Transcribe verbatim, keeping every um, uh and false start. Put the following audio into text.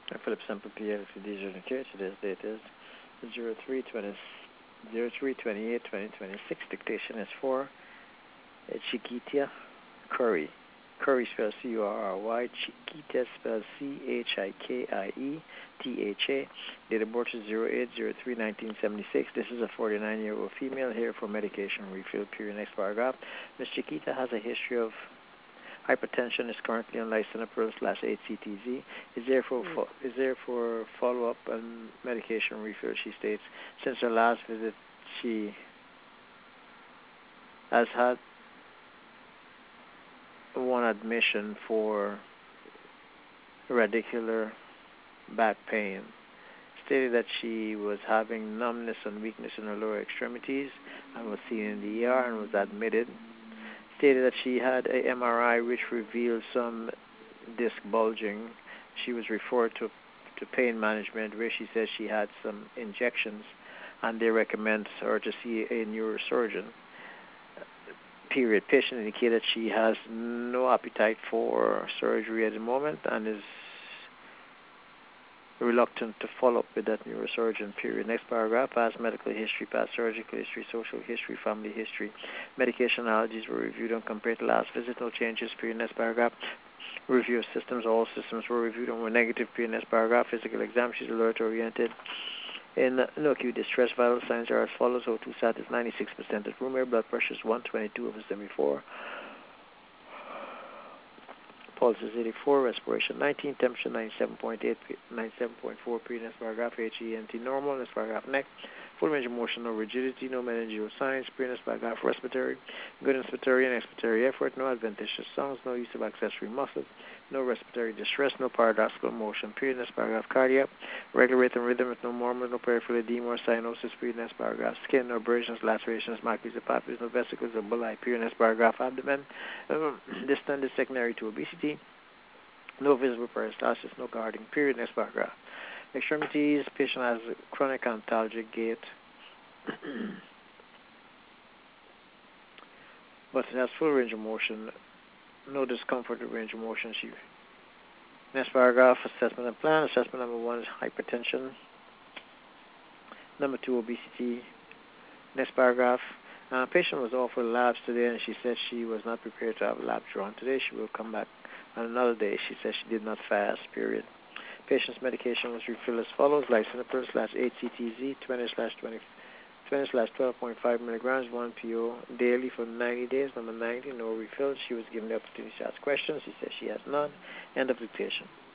Philip Semple P L C D Journal Care. Today's date is zero three twenty zero three twenty eight twenty twenty six. Dictation is for Chiquita Curry. Curry spelled C U R R Y. Chiquita spelled C H I K I E T H A. Date of birth is zero eight zero three nineteen seventy-six. This is a forty-nine-year-old female here for medication refill. Period. Next paragraph. Miss Chiquita has a history of hypertension, is currently on lisinopril slash H C T Z. Is there for fo- is there for follow-up and medication refill. She states since her last visit she has had one admission for radicular back pain. Stated that she was having numbness and weakness in her lower extremities and was seen in the E R and was admitted. Stated that she had a M R I which revealed some disc bulging. She was referred to to pain management where she says she had some injections and they recommend her to see a neurosurgeon. Period. Patient indicated she has no appetite for surgery at the moment and is reluctant to follow up with that neurosurgeon. Period. Next paragraph. Past medical history, past surgical history, social history, family history. Medication allergies were reviewed and compared to last visit. No changes. Period. Next paragraph. Review of systems. All systems were reviewed and were negative. Period. Next paragraph. Physical exam. She's alert oriented. In no acute distress, vital signs are as follows. O two sat is ninety-six percent at room air. Blood pressure is one twenty-two over seventy-four. Pulse is eighty-four. Respiration nineteen. Temperature ninety-seven point eight. ninety-seven point four. Previous paragraph. H E N T normal. Next paragraph. Neck. Full range of motion. No rigidity. No meningeal signs. Previous paragraph. Respiratory. Good inspiratory and expiratory effort. No adventitious sounds. No use of accessory muscles. No respiratory distress. No paradoxical motion. Previous paragraph. Cardiac. Regular rate and rhythm with no murmurs. No peripheral edema or cyanosis. Previous paragraph. Skin. No abrasions, lacerations, maculae, papules. No vesicles or bullae. Previous paragraph. Abdomen. Um, distended secondary to obesity. No visible peristalsis. No guarding. Period. Next paragraph. Extremities. Patient has chronic antalgic gait. But it has full range of motion. No discomfort with range of motion. She. Next paragraph. Assessment and plan. Assessment number one is hypertension. Number two, obesity. Next paragraph. Uh, patient was offered labs today, and she said she was not prepared to have labs drawn today. She will come back on another day. She said she did not fast. Period. Patient's medication was refilled as follows: lisinopril slash H C T Z twenty slash twenty twenty slash twelve point five milligrams, one P O daily for ninety days. Number ninety, no refill. She was given the opportunity to ask questions. She says she has none. End of dictation.